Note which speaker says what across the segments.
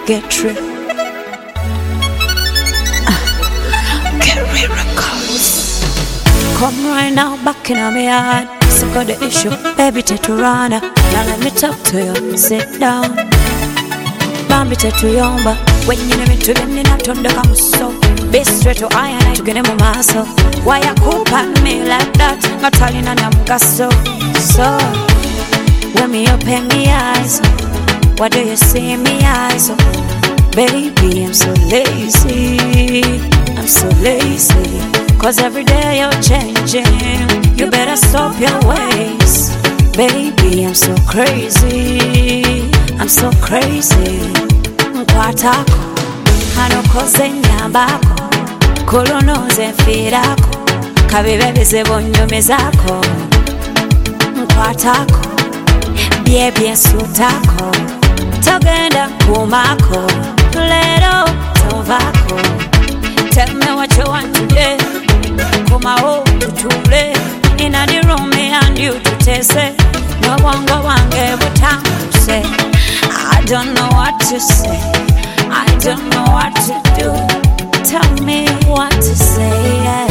Speaker 1: get trip. Get records. Come right now, back in my yard. So got the issue, baby Teturana. Now let me talk to you, sit down. Bambi Tetuyomba. When you name it to them, then I turn the so. Be straight to iron, to get them a muscle. Why you coop at me like that? Not telling and I'm so. So, when me open me eyes, what do you see in me eyes? Baby, I'm so lazy. I'm so lazy. Cause every day you're changing. You better stop your ways. Baby, I'm so crazy. I'm so crazy. Nkwatako hano koze nyambako kolonoze nfirako kabibebeze bonyomezako. Nkwatako byebye nsutako togenda kumako lero tovako. Tell me what you want today. Come out tutule in the room, me and you to taste it. No one go and give a time to say. I don't know what to say. I don't know what to do. Tell me what to say, yeah,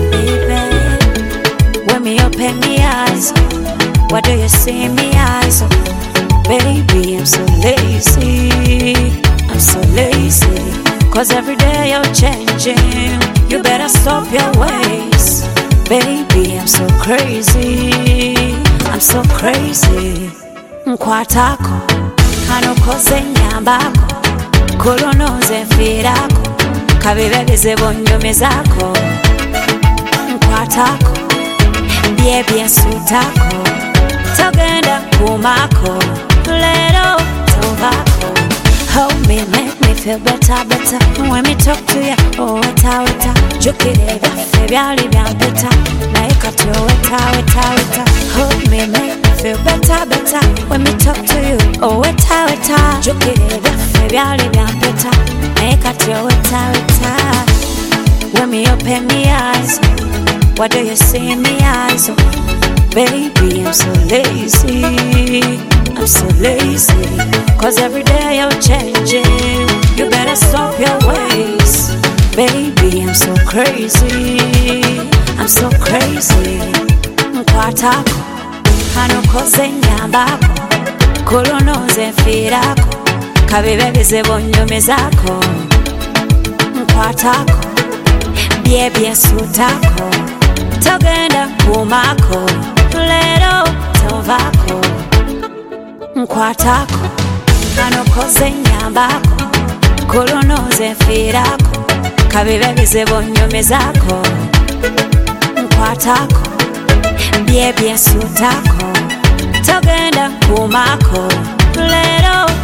Speaker 1: baby. When me open me eyes, what do you see in me eyes? Baby, I'm so lazy. I'm so lazy. Cause every day you're changing. You better stop your ways. Baby, I'm so crazy. I'm so crazy. Nkwatako hano koze nyambako kolonoze nfirako kabibebeze bonyomezako. Nkwatako byebye nsutako togenda kumako lero tovako. Hold me, make me feel better, better. When me talk to you, oh, weta, weta. Jukire byafe byali byampeta naye kati oh, weta, weta, weta. Hold me, make me feel better, better. When me talk to you, oh, weta, weta. Jukire byafe byali byampeta naye kati oh, weta, weta. When me open me eyes, what do you see in me eyes? Oh, baby, I'm so lazy. I'm so lazy. Cause every day you're changing. You better stop your ways. Baby, I'm so crazy. I'm so crazy. Nkwatako hano koze nyambako kolonoze nfirako kabibebeze bonyomezako. Nkwatako byebye nsutako togenda kumako lero tovako. Nkwatako hano koze nyambako kolonoze nfirako kabibebeze bonyomezako. Nkwatako byebye nsutako togenda kumako lero